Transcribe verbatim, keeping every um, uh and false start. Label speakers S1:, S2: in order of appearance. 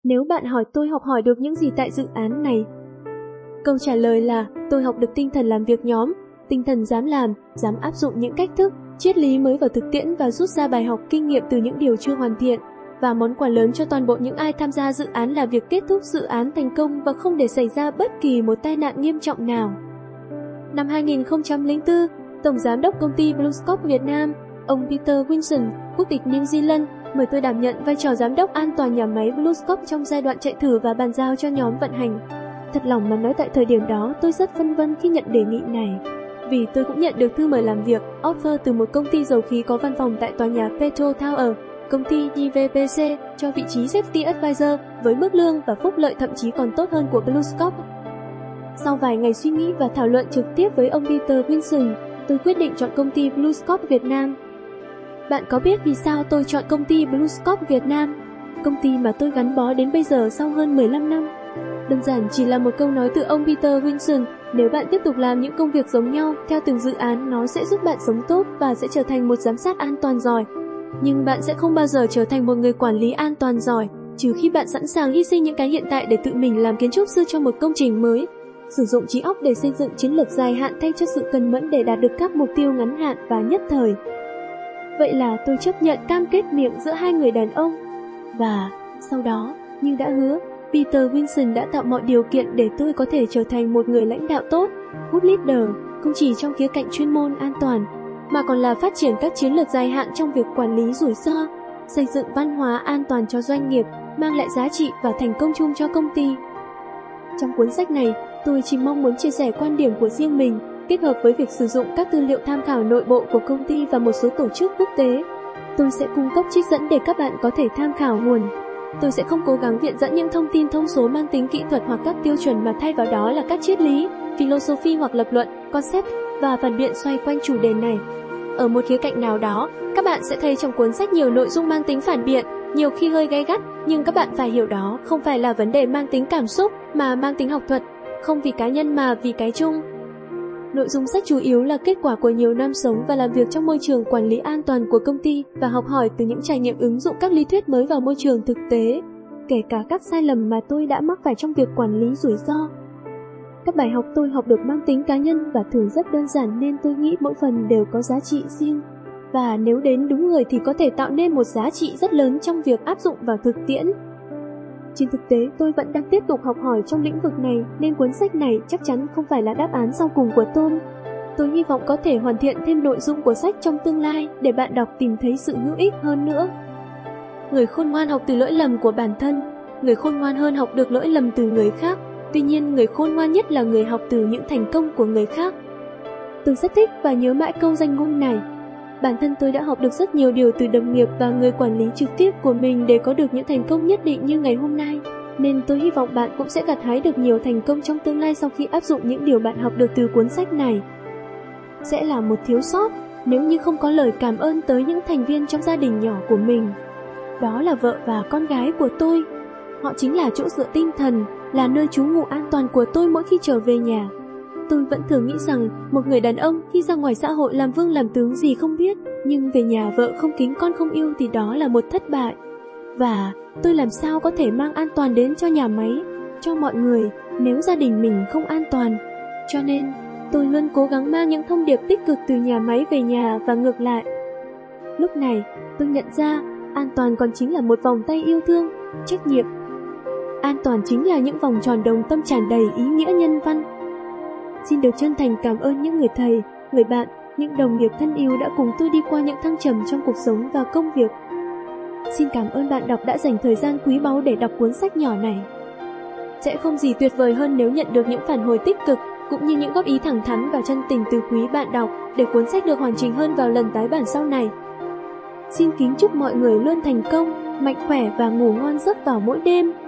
S1: Nếu bạn hỏi tôi học hỏi được những gì tại dự án này, câu trả lời là tôi học được tinh thần làm việc nhóm, tinh thần dám làm, dám áp dụng những cách thức, triết lý mới vào thực tiễn và rút ra bài học kinh nghiệm từ những điều chưa hoàn thiện. Và món quà lớn cho toàn bộ những ai tham gia dự án là việc kết thúc dự án thành công và không để xảy ra bất kỳ một tai nạn nghiêm trọng nào. Năm hai nghìn không trăm lẻ bốn, Tổng Giám đốc công ty BlueScope Việt Nam, ông Peter Wilson, quốc tịch New Zealand, mời tôi đảm nhận vai trò Giám đốc an toàn nhà máy BlueScope trong giai đoạn chạy thử và bàn giao cho nhóm vận hành. Thật lòng mà nói tại thời điểm đó tôi rất phân vân khi nhận đề nghị này. Vì tôi cũng nhận được thư mời làm việc, offer từ một công ty dầu khí có văn phòng tại tòa nhà Petro Tower, công ty giê vê pê xê, cho vị trí Safety Advisor, với mức lương và phúc lợi thậm chí còn tốt hơn của BlueScope. Sau vài ngày suy nghĩ và thảo luận trực tiếp với ông Peter Wilson, tôi quyết định chọn công ty BlueScope Việt Nam. Bạn có biết vì sao tôi chọn công ty BlueScope Việt Nam, công ty mà tôi gắn bó đến bây giờ sau hơn mười lăm năm? Đơn giản chỉ là một câu nói từ ông Peter Wilson, nếu bạn tiếp tục làm những công việc giống nhau theo từng dự án, nó sẽ giúp bạn sống tốt và sẽ trở thành một giám sát an toàn giỏi. Nhưng bạn sẽ không bao giờ trở thành một người quản lý an toàn giỏi, trừ khi bạn sẵn sàng hy sinh những cái hiện tại để tự mình làm kiến trúc sư cho một công trình mới, sử dụng trí óc để xây dựng chiến lược dài hạn thay cho sự cần mẫn để đạt được các mục tiêu ngắn hạn và nhất thời. Vậy là tôi chấp nhận cam kết miệng giữa hai người đàn ông. Và sau đó, như đã hứa, Peter Wilson đã tạo mọi điều kiện để tôi có thể trở thành một người lãnh đạo tốt, good leader, không chỉ trong khía cạnh chuyên môn an toàn, mà còn là phát triển các chiến lược dài hạn trong việc quản lý rủi ro, xây dựng văn hóa an toàn cho doanh nghiệp, mang lại giá trị và thành công chung cho công ty. Trong cuốn sách này, tôi chỉ mong muốn chia sẻ quan điểm của riêng mình, kết hợp với việc sử dụng các tư liệu tham khảo nội bộ của công ty và một số tổ chức quốc tế. Tôi sẽ cung cấp trích dẫn để các bạn có thể tham khảo nguồn. Tôi sẽ không cố gắng viện dẫn những thông tin thông số mang tính kỹ thuật hoặc các tiêu chuẩn mà thay vào đó là các triết lý, philosophy hoặc lập luận, concept và phản biện xoay quanh chủ đề này. Ở một khía cạnh nào đó, các bạn sẽ thấy trong cuốn sách nhiều nội dung mang tính phản biện, nhiều khi hơi gay gắt, nhưng các bạn phải hiểu đó không phải là vấn đề mang tính cảm xúc mà mang tính học thuật, không vì cá nhân mà vì cái chung. Nội dung sách chủ yếu là kết quả của nhiều năm sống và làm việc trong môi trường quản lý an toàn của công ty và học hỏi từ những trải nghiệm ứng dụng các lý thuyết mới vào môi trường thực tế, kể cả các sai lầm mà tôi đã mắc phải trong việc quản lý rủi ro. Các bài học tôi học được mang tính cá nhân và thường rất đơn giản nên tôi nghĩ mỗi phần đều có giá trị riêng. Và nếu đến đúng người thì có thể tạo nên một giá trị rất lớn trong việc áp dụng vào thực tiễn. Trên thực tế, tôi vẫn đang tiếp tục học hỏi trong lĩnh vực này, nên cuốn sách này chắc chắn không phải là đáp án sau cùng của tôi. Tôi hy vọng có thể hoàn thiện thêm nội dung của sách trong tương lai để bạn đọc tìm thấy sự hữu ích hơn nữa. Người khôn ngoan học từ lỗi lầm của bản thân, người khôn ngoan hơn học được lỗi lầm từ người khác. Tuy nhiên, người khôn ngoan nhất là người học từ những thành công của người khác. Tôi rất thích và nhớ mãi câu danh ngôn này. Bản thân tôi đã học được rất nhiều điều từ đồng nghiệp và người quản lý trực tiếp của mình để có được những thành công nhất định như ngày hôm nay. Nên tôi hy vọng bạn cũng sẽ gặt hái được nhiều thành công trong tương lai sau khi áp dụng những điều bạn học được từ cuốn sách này. Sẽ là một thiếu sót nếu như không có lời cảm ơn tới những thành viên trong gia đình nhỏ của mình. Đó là vợ và con gái của tôi. Họ chính là chỗ dựa tinh thần, là nơi trú ngụ an toàn của tôi mỗi khi trở về nhà. Tôi vẫn thường nghĩ rằng một người đàn ông khi ra ngoài xã hội làm vương làm tướng gì không biết, nhưng về nhà vợ không kính con không yêu thì đó là một thất bại. Và tôi làm sao có thể mang an toàn đến cho nhà máy, cho mọi người nếu gia đình mình không an toàn. Cho nên tôi luôn cố gắng mang những thông điệp tích cực từ nhà máy về nhà và ngược lại. Lúc này tôi nhận ra an toàn còn chính là một vòng tay yêu thương, trách nhiệm. An toàn chính là những vòng tròn đồng tâm tràn đầy ý nghĩa nhân văn. Xin được chân thành cảm ơn những người thầy, người bạn, những đồng nghiệp thân yêu đã cùng tôi đi qua những thăng trầm trong cuộc sống và công việc. Xin cảm ơn bạn đọc đã dành thời gian quý báu để đọc cuốn sách nhỏ này. Sẽ không gì tuyệt vời hơn nếu nhận được những phản hồi tích cực, cũng như những góp ý thẳng thắn và chân tình từ quý bạn đọc, để cuốn sách được hoàn chỉnh hơn vào lần tái bản sau này. Xin kính chúc mọi người luôn thành công, mạnh khỏe và ngủ ngon giấc vào mỗi đêm.